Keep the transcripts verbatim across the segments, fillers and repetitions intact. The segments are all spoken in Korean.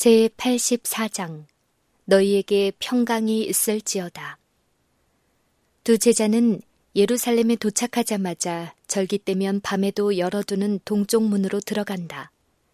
제팔십사 장 너희에게 평강이 있을지어다. 두 제자는 예루살렘에 도착하자마자 절기 때면 밤에도 열어두는 동쪽 문으로 들어간다.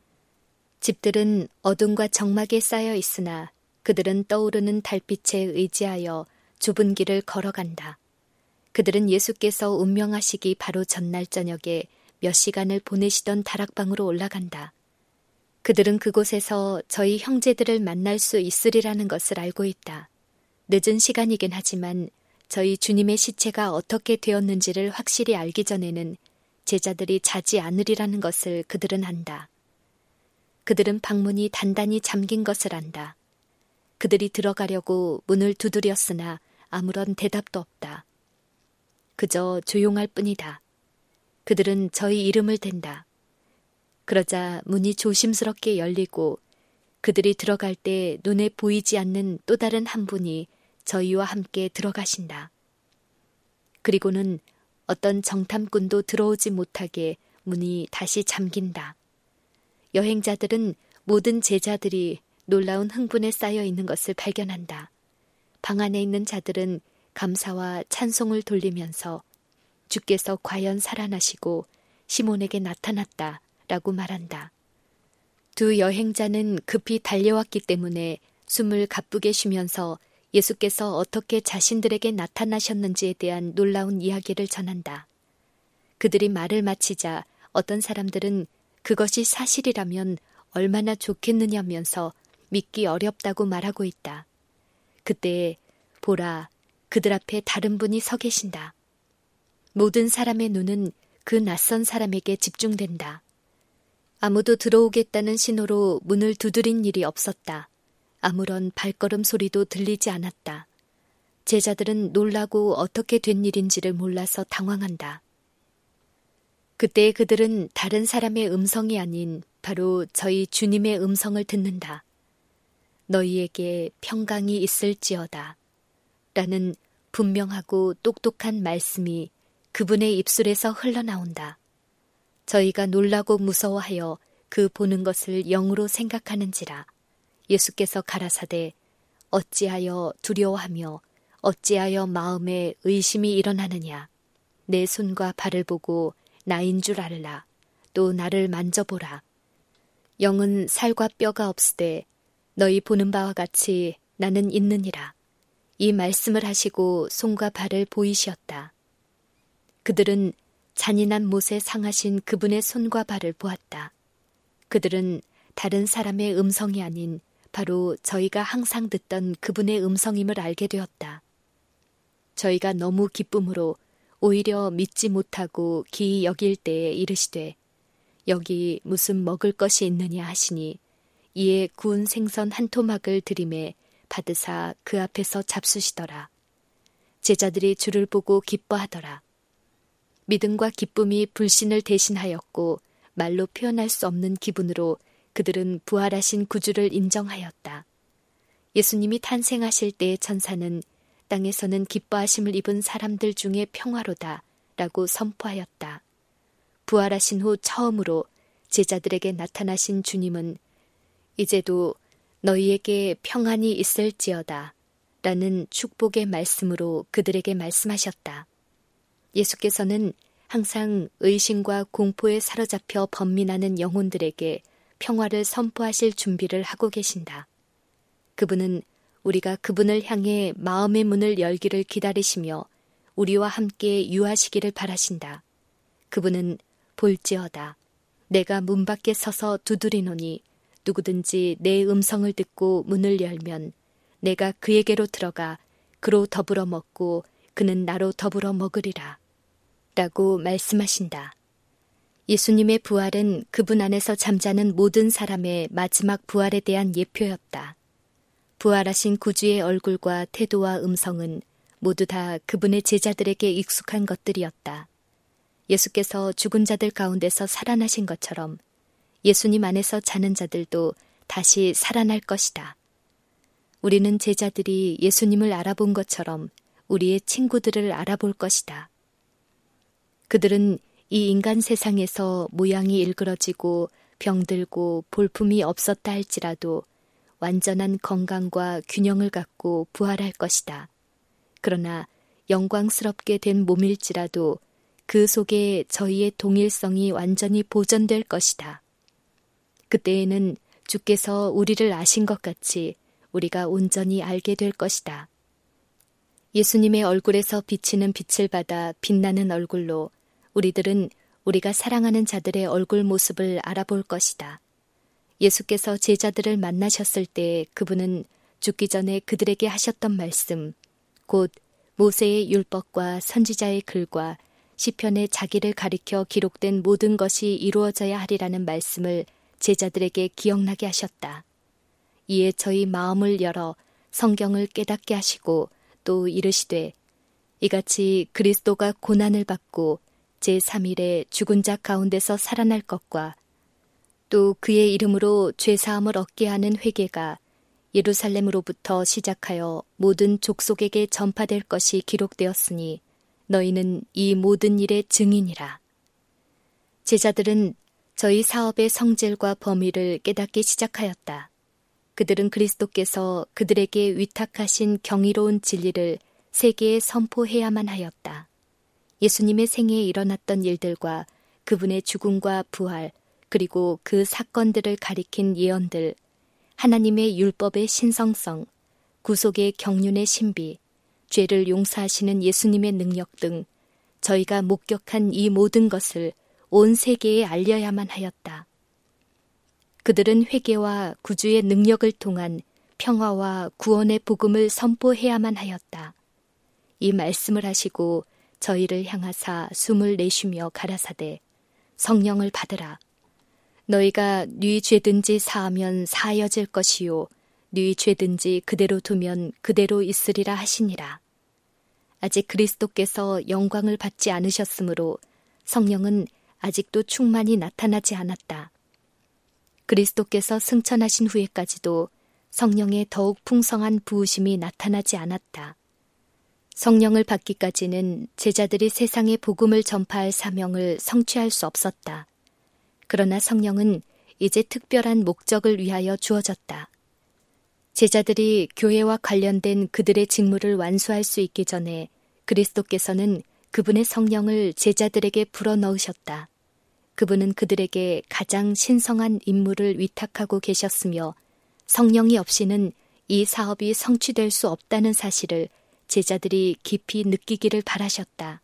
집들은 어둠과 적막에 쌓여 있으나 그들은 떠오르는 달빛에 의지하여 좁은 길을 걸어간다. 그들은 예수께서 운명하시기 바로 전날 저녁에 몇 시간을 보내시던 다락방으로 올라간다. 그들은 그곳에서 저희 형제들을 만날 수 있으리라는 것을 알고 있다. 늦은 시간이긴 하지만 저희 주님의 시체가 어떻게 되었는지를 확실히 알기 전에는 제자들이 자지 않으리라는 것을 그들은 안다. 그들은 방문이 단단히 잠긴 것을 안다. 그들이 들어가려고 문을 두드렸으나 아무런 대답도 없다. 그저 조용할 뿐이다. 그들은 저희 이름을 댄다. 그러자 문이 조심스럽게 열리고 그들이 들어갈 때 눈에 보이지 않는 또 다른 한 분이 저희와 함께 들어가신다. 그리고는 어떤 정탐꾼도 들어오지 못하게 문이 다시 잠긴다. 여행자들은 모든 제자들이 놀라운 흥분에 쌓여 있는 것을 발견한다. 방 안에 있는 자들은 감사와 찬송을 돌리면서 주께서 과연 살아나시고 시몬에게 나타났다 라고 말한다. 두 여행자는 급히 달려왔기 때문에 숨을 가쁘게 쉬면서 예수께서 어떻게 자신들에게 나타나셨는지에 대한 놀라운 이야기를 전한다. 그들이 말을 마치자 어떤 사람들은 그것이 사실이라면 얼마나 좋겠느냐면서 믿기 어렵다고 말하고 있다. 그때 보라, 그들 앞에 다른 분이 서 계신다. 모든 사람의 눈은 그 낯선 사람에게 집중된다. 아무도 들어오겠다는 신호로 문을 두드린 일이 없었다. 아무런 발걸음 소리도 들리지 않았다. 제자들은 놀라고 어떻게 된 일인지를 몰라서 당황한다. 그때 그들은 다른 사람의 음성이 아닌 바로 저희 주님의 음성을 듣는다. 너희에게 평강이 있을지어다. 라는 분명하고 똑똑한 말씀이 그분의 입술에서 흘러나온다. 저희가 놀라고 무서워하여 그 보는 것을 영으로 생각하는지라. 예수께서 가라사대 어찌하여 두려워하며 어찌하여 마음에 의심이 일어나느냐. 내 손과 발을 보고 나인 줄 알라. 또 나를 만져보라. 영은 살과 뼈가 없으되 너희 보는 바와 같이 나는 있느니라. 이 말씀을 하시고 손과 발을 보이시었다. 그들은 잔인한 못에 상하신 그분의 손과 발을 보았다. 그들은 다른 사람의 음성이 아닌 바로 저희가 항상 듣던 그분의 음성임을 알게 되었다. 저희가 너무 기쁨으로 오히려 믿지 못하고 기이 여길 때에 이르시되 여기 무슨 먹을 것이 있느냐 하시니 이에 구운 생선 한 토막을 들이매 받으사 그 앞에서 잡수시더라. 제자들이 주를 보고 기뻐하더라. 믿음과 기쁨이 불신을 대신하였고 말로 표현할 수 없는 기분으로 그들은 부활하신 구주를 인정하였다. 예수님이 탄생하실 때의 천사는 땅에서는 기뻐하심을 입은 사람들 중에 평화로다 라고 선포하였다. 부활하신 후 처음으로 제자들에게 나타나신 주님은 이제도 너희에게 평안이 있을지어다 라는 축복의 말씀으로 그들에게 말씀하셨다. 예수께서는 항상 의심과 공포에 사로잡혀 번민하는 영혼들에게 평화를 선포하실 준비를 하고 계신다. 그분은 우리가 그분을 향해 마음의 문을 열기를 기다리시며 우리와 함께 유하시기를 바라신다. 그분은 볼지어다. 내가 문 밖에 서서 두드리노니 누구든지 내 음성을 듣고 문을 열면 내가 그에게로 들어가 그로 더불어 먹고 그는 나로 더불어 먹으리라. 라고 말씀하신다. 예수님의 부활은 그분 안에서 잠자는 모든 사람의 마지막 부활에 대한 예표였다. 부활하신 구주의 얼굴과 태도와 음성은 모두 다 그분의 제자들에게 익숙한 것들이었다. 예수께서 죽은 자들 가운데서 살아나신 것처럼 예수님 안에서 자는 자들도 다시 살아날 것이다. 우리는 제자들이 예수님을 알아본 것처럼 우리의 친구들을 알아볼 것이다. 그들은 이 인간 세상에서 모양이 일그러지고 병들고 볼품이 없었다 할지라도 완전한 건강과 균형을 갖고 부활할 것이다. 그러나 영광스럽게 된 몸일지라도 그 속에 저희의 동일성이 완전히 보존될 것이다. 그때에는 주께서 우리를 아신 것 같이 우리가 온전히 알게 될 것이다. 예수님의 얼굴에서 비치는 빛을 받아 빛나는 얼굴로 우리들은 우리가 사랑하는 자들의 얼굴 모습을 알아볼 것이다. 예수께서 제자들을 만나셨을 때 그분은 죽기 전에 그들에게 하셨던 말씀, 곧 모세의 율법과 선지자의 글과 시편에 자기를 가리켜 기록된 모든 것이 이루어져야 하리라는 말씀을 제자들에게 기억나게 하셨다. 이에 저희 마음을 열어 성경을 깨닫게 하시고 또 이르시되 이같이 그리스도가 고난을 받고 제삼 일에 죽은 자 가운데서 살아날 것과 또 그의 이름으로 죄사함을 얻게 하는 회개가 예루살렘으로부터 시작하여 모든 족속에게 전파될 것이 기록되었으니 너희는 이 모든 일의 증인이라. 제자들은 저희 사업의 성질과 범위를 깨닫기 시작하였다. 그들은 그리스도께서 그들에게 위탁하신 경이로운 진리를 세계에 선포해야만 하였다. 예수님의 생애에 일어났던 일들과 그분의 죽음과 부활, 그리고 그 사건들을 가리킨 예언들, 하나님의 율법의 신성성, 구속의 경륜의 신비, 죄를 용서하시는 예수님의 능력 등 저희가 목격한 이 모든 것을 온 세계에 알려야만 하였다. 그들은 회개와 구주의 능력을 통한 평화와 구원의 복음을 선포해야만 하였다. 이 말씀을 하시고 저희를 향하사 숨을 내쉬며 가라사대 성령을 받으라. 너희가 네 죄든지 사하면 사하여질 것이요 네 죄든지 그대로 두면 그대로 있으리라 하시니라. 아직 그리스도께서 영광을 받지 않으셨으므로 성령은 아직도 충만히 나타나지 않았다. 그리스도께서 승천하신 후에까지도 성령의 더욱 풍성한 부으심이 나타나지 않았다. 성령을 받기까지는 제자들이 세상에 복음을 전파할 사명을 성취할 수 없었다. 그러나 성령은 이제 특별한 목적을 위하여 주어졌다. 제자들이 교회와 관련된 그들의 직무를 완수할 수 있기 전에 그리스도께서는 그분의 성령을 제자들에게 불어넣으셨다. 그분은 그들에게 가장 신성한 임무를 위탁하고 계셨으며 성령이 없이는 이 사업이 성취될 수 없다는 사실을 제자들이 깊이 느끼기를 바라셨다.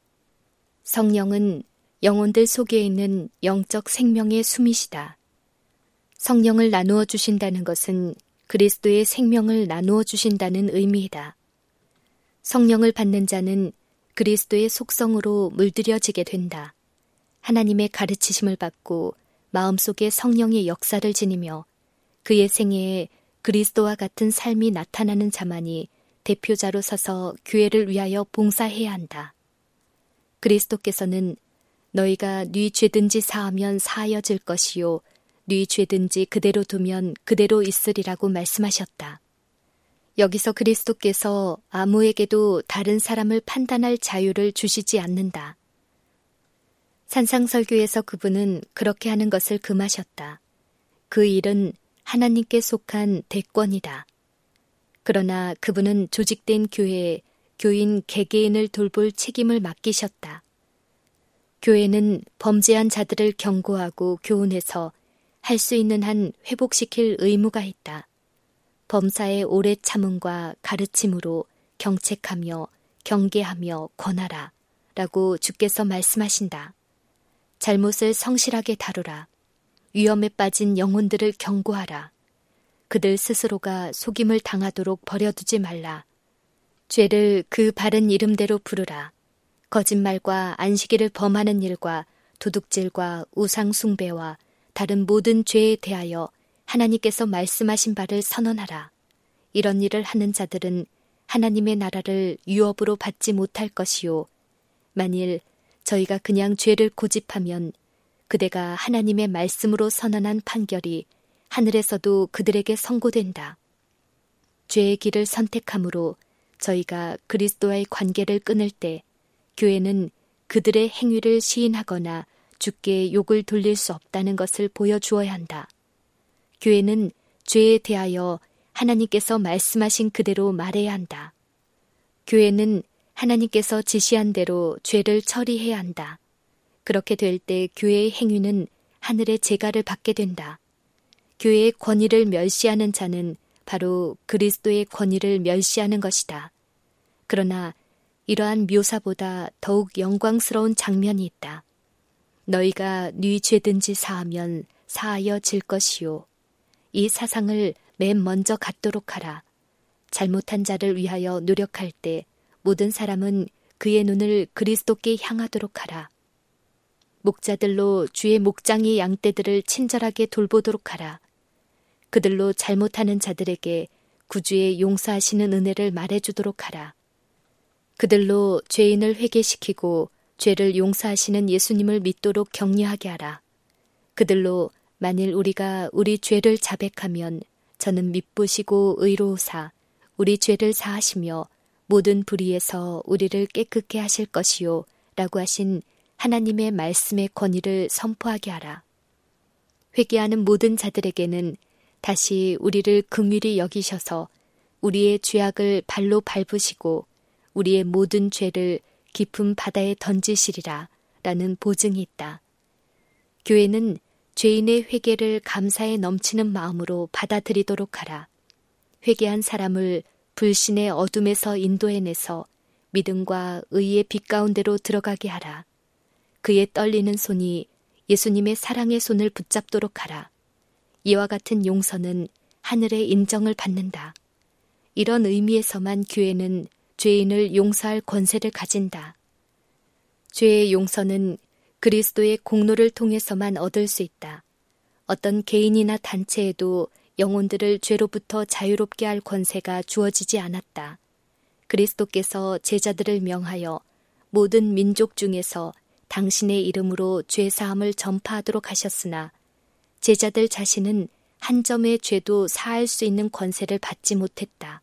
성령은 영혼들 속에 있는 영적 생명의 숨이시다. 성령을 나누어 주신다는 것은 그리스도의 생명을 나누어 주신다는 의미이다. 성령을 받는 자는 그리스도의 속성으로 물들여지게 된다. 하나님의 가르치심을 받고 마음속에 성령의 역사를 지니며 그의 생애에 그리스도와 같은 삶이 나타나는 자만이 대표자로 서서 교회를 위하여 봉사해야 한다. 그리스도께서는 너희가 네 죄든지 사하면 사하여질 것이요 네 죄든지 그대로 두면 그대로 있으리라고 말씀하셨다. 여기서 그리스도께서 아무에게도 다른 사람을 판단할 자유를 주시지 않는다. 산상설교에서 그분은 그렇게 하는 것을 금하셨다. 그 일은 하나님께 속한 대권이다. 그러나 그분은 조직된 교회에 교인 개개인을 돌볼 책임을 맡기셨다. 교회는 범죄한 자들을 경고하고 교훈해서 할 수 있는 한 회복시킬 의무가 있다. 범사의 오래 참음과 가르침으로 경책하며 경계하며 권하라 라고 주께서 말씀하신다. 잘못을 성실하게 다루라. 위험에 빠진 영혼들을 경고하라. 그들 스스로가 속임을 당하도록 버려두지 말라. 죄를 그 바른 이름대로 부르라. 거짓말과 안식일을 범하는 일과 도둑질과 우상숭배와 다른 모든 죄에 대하여 하나님께서 말씀하신 바를 선언하라. 이런 일을 하는 자들은 하나님의 나라를 유업으로 받지 못할 것이요. 만일 저희가 그냥 죄를 고집하면 그대가 하나님의 말씀으로 선언한 판결이 하늘에서도 그들에게 선고된다. 죄의 길을 선택함으로 저희가 그리스도와의 관계를 끊을 때 교회는 그들의 행위를 시인하거나 주께 욕을 돌릴 수 없다는 것을 보여주어야 한다. 교회는 죄에 대하여 하나님께서 말씀하신 그대로 말해야 한다. 교회는 하나님께서 지시한 대로 죄를 처리해야 한다. 그렇게 될 때 교회의 행위는 하늘의 재가를 받게 된다. 교회의 권위를 멸시하는 자는 바로 그리스도의 권위를 멸시하는 것이다. 그러나 이러한 묘사보다 더욱 영광스러운 장면이 있다. 너희가 네 죄든지 사하면 사하여 질 것이요. 이 사상을 맨 먼저 갖도록 하라. 잘못한 자를 위하여 노력할 때 모든 사람은 그의 눈을 그리스도께 향하도록 하라. 목자들로 주의 목장의 양떼들을 친절하게 돌보도록 하라. 그들로 잘못하는 자들에게 구주의 용서하시는 은혜를 말해주도록 하라. 그들로 죄인을 회개시키고 죄를 용서하시는 예수님을 믿도록 격려하게 하라. 그들로 만일 우리가 우리 죄를 자백하면 저는 미쁘시고 의로우사 우리 죄를 사하시며 모든 불의에서 우리를 깨끗게 하실 것이요 라고 하신 하나님의 말씀의 권위를 선포하게 하라. 회개하는 모든 자들에게는 다시 우리를 긍휼히 여기셔서 우리의 죄악을 발로 밟으시고 우리의 모든 죄를 깊은 바다에 던지시리라 라는 보증이 있다. 교회는 죄인의 회개를 감사에 넘치는 마음으로 받아들이도록 하라. 회개한 사람을 불신의 어둠에서 인도해내서 믿음과 의의 빛 가운데로 들어가게 하라. 그의 떨리는 손이 예수님의 사랑의 손을 붙잡도록 하라. 이와 같은 용서는 하늘의 인정을 받는다. 이런 의미에서만 교회는 죄인을 용서할 권세를 가진다. 죄의 용서는 그리스도의 공로를 통해서만 얻을 수 있다. 어떤 개인이나 단체에도 영혼들을 죄로부터 자유롭게 할 권세가 주어지지 않았다. 그리스도께서 제자들을 명하여 모든 민족 중에서 당신의 이름으로 죄사함을 전파하도록 하셨으나 제자들 자신은 한 점의 죄도 사할 수 있는 권세를 받지 못했다.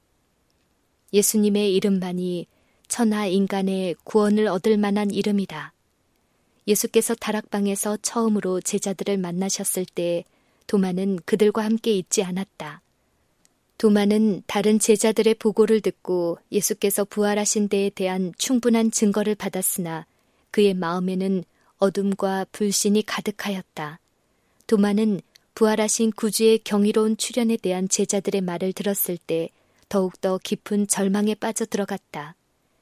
예수님의 이름만이 천하 인간의 구원을 얻을 만한 이름이다. 예수께서 다락방에서 처음으로 제자들을 만나셨을 때 도마는 그들과 함께 있지 않았다. 도마는 다른 제자들의 보고를 듣고 예수께서 부활하신 데에 대한 충분한 증거를 받았으나 그의 마음에는 어둠과 불신이 가득하였다. 도마는 부활하신 구주의 경이로운 출현에 대한 제자들의 말을 들었을 때 더욱더 깊은 절망에 빠져들어갔다.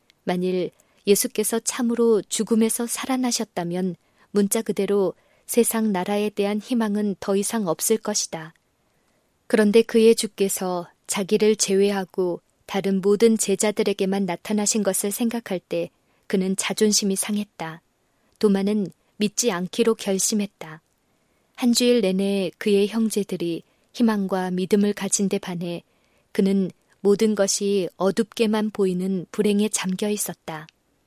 만일 예수께서 참으로 죽음에서 살아나셨다면 문자 그대로 세상 나라에 대한 희망은 더 이상 없을 것이다. 그런데 그의 주께서 자기를 제외하고 다른 모든 제자들에게만 나타나신 것을 생각할 때 그는 자존심이 상했다. 도마는 믿지 않기로 결심했다. 한 주일 내내 그의 형제들이 희망과 믿음을 가진 데 반해 그는 모든 것이 어둡게만 보이는 불행에 잠겨 있었다.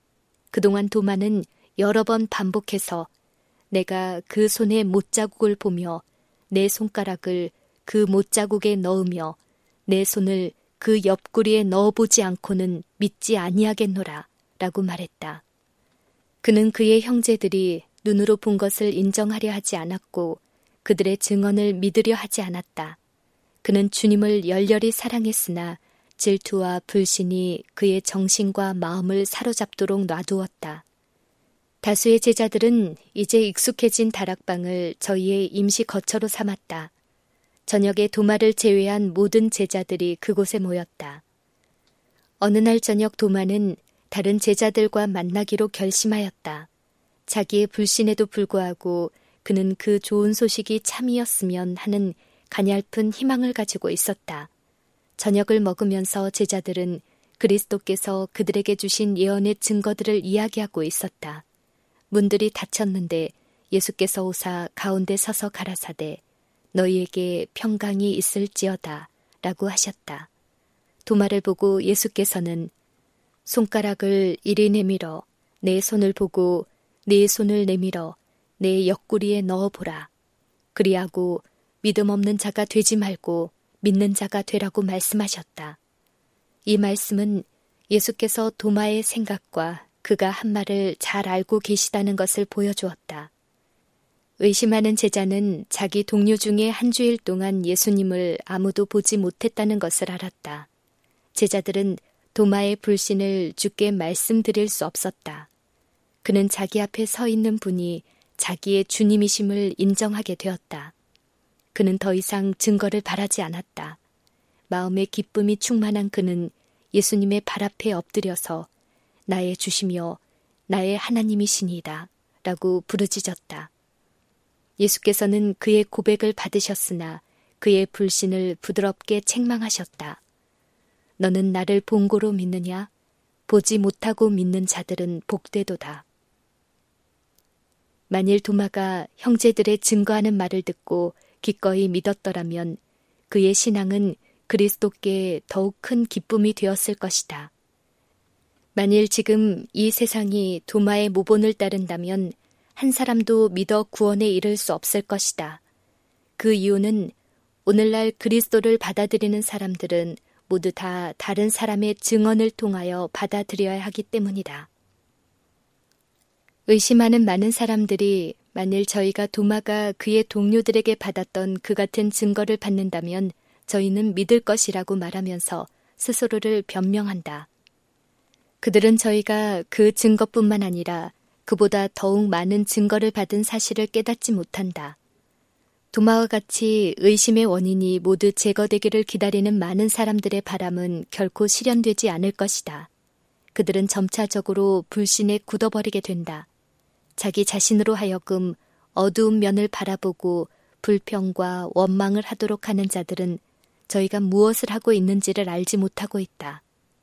그동안 도마는 여러 번 반복해서 내가 그 손의 못자국을 보며 내 손가락을 그 못자국에 넣으며 내 손을 그 옆구리에 넣어보지 않고는 믿지 아니하겠노라 라고 말했다. 그는 그의 형제들이 눈으로 본 것을 인정하려 하지 않았고 그들의 증언을 믿으려 하지 않았다. 그는 주님을 열렬히 사랑했으나 질투와 불신이 그의 정신과 마음을 사로잡도록 놔두었다. 다수의 제자들은 이제 익숙해진 다락방을 저희의 임시 거처로 삼았다. 저녁에 도마를 제외한 모든 제자들이 그곳에 모였다. 어느 날 저녁 도마는 다른 제자들과 만나기로 결심하였다. 자기의 불신에도 불구하고 그는 그 좋은 소식이 참이었으면 하는 가냘픈 희망을 가지고 있었다. 저녁을 먹으면서 제자들은 그리스도께서 그들에게 주신 예언의 증거들을 이야기하고 있었다. 문들이 닫혔는데 예수께서 오사 가운데 서서 가라사대 너희에게 평강이 있을지어다 라고 하셨다. 도마를 보고 예수께서는 손가락을 이리 내밀어 내 손을 보고 네 손을 내밀어 내 옆구리에 넣어보라. 그리하고 믿음 없는 자가 되지 말고 믿는 자가 되라고 말씀하셨다. 이 말씀은 예수께서 도마의 생각과 그가 한 말을 잘 알고 계시다는 것을 보여주었다. 의심하는 제자는 자기 동료 중에 한 주일 동안 예수님을 아무도 보지 못했다는 것을 알았다. 제자들은 도마의 불신을 주께 말씀드릴 수 없었다. 그는 자기 앞에 서 있는 분이 자기의 주님이심을 인정하게 되었다. 그는 더 이상 증거를 바라지 않았다. 마음의 기쁨이 충만한 그는 예수님의 발 앞에 엎드려서 나의 주시며 나의 하나님이시니이다 라고 부르짖었다. 예수께서는 그의 고백을 받으셨으나 그의 불신을 부드럽게 책망하셨다. 너는 나를 본고로 믿느냐? 보지 못하고 믿는 자들은 복되도다. 만일 도마가 형제들의 증거하는 말을 듣고 기꺼이 믿었더라면 그의 신앙은 그리스도께 더욱 큰 기쁨이 되었을 것이다. 만일 지금 이 세상이 도마의 모본을 따른다면 한 사람도 믿어 구원에 이를 수 없을 것이다. 그 이유는 오늘날 그리스도를 받아들이는 사람들은 모두 다 다른 사람의 증언을 통하여 받아들여야 하기 때문이다. 의심하는 많은 사람들이 만일 저희가 도마가 그의 동료들에게 받았던 그 같은 증거를 받는다면 저희는 믿을 것이라고 말하면서 스스로를 변명한다. 그들은 저희가 그 증거뿐만 아니라 그보다 더욱 많은 증거를 받은 사실을 깨닫지 못한다. 도마와 같이 의심의 원인이 모두 제거되기를 기다리는 많은 사람들의 바람은 결코 실현되지 않을 것이다. 그들은 점차적으로 불신에 굳어버리게 된다. 자기 자신으로 하여금 어두운 면을 바라보고 불평과 원망을 하도록 하는 자들은 저희가 무엇을 하고 있는지를 알지 못하고 있다.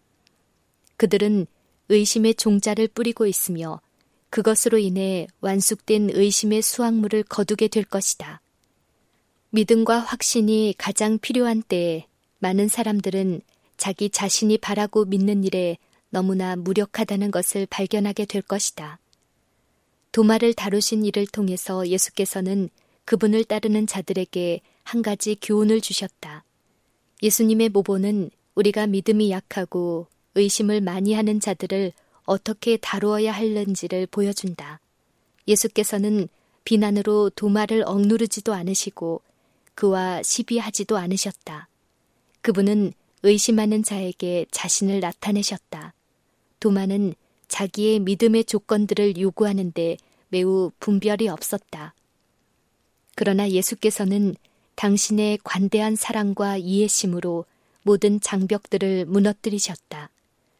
그들은 의심의 종자를 뿌리고 있으며 그것으로 인해 완숙된 의심의 수확물을 거두게 될 것이다. 믿음과 확신이 가장 필요한 때에 많은 사람들은 자기 자신이 바라고 믿는 일에 너무나 무력하다는 것을 발견하게 될 것이다. 도마를 다루신 일을 통해서 예수께서는 그분을 따르는 자들에게 한 가지 교훈을 주셨다. 예수님의 모본은 우리가 믿음이 약하고 의심을 많이 하는 자들을 어떻게 다루어야 하는지를 보여준다. 예수께서는 비난으로 도마를 억누르지도 않으시고 그와 시비하지도 않으셨다. 그분은 의심하는 자에게 자신을 나타내셨다. 도마는 자기의 믿음의 조건들을 요구하는데 매우 분별이 없었다. 그러나 예수께서는 당신의 관대한 사랑과 이해심으로 모든 장벽들을 무너뜨리셨다.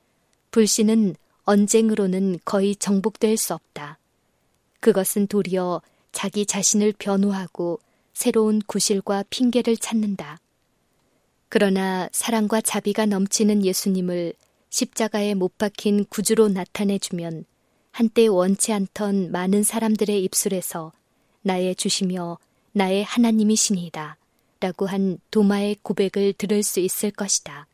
불신은 언쟁으로는 거의 정복될 수 없다. 그것은 도리어 자기 자신을 변호하고 새로운 구실과 핑계를 찾는다. 그러나 사랑과 자비가 넘치는 예수님을 십자가에 못 박힌 구주로 나타내주면 한때 원치 않던 많은 사람들의 입술에서 나의 주시며 나의 하나님이시니이다 라고 한 도마의 고백을 들을 수 있을 것이다.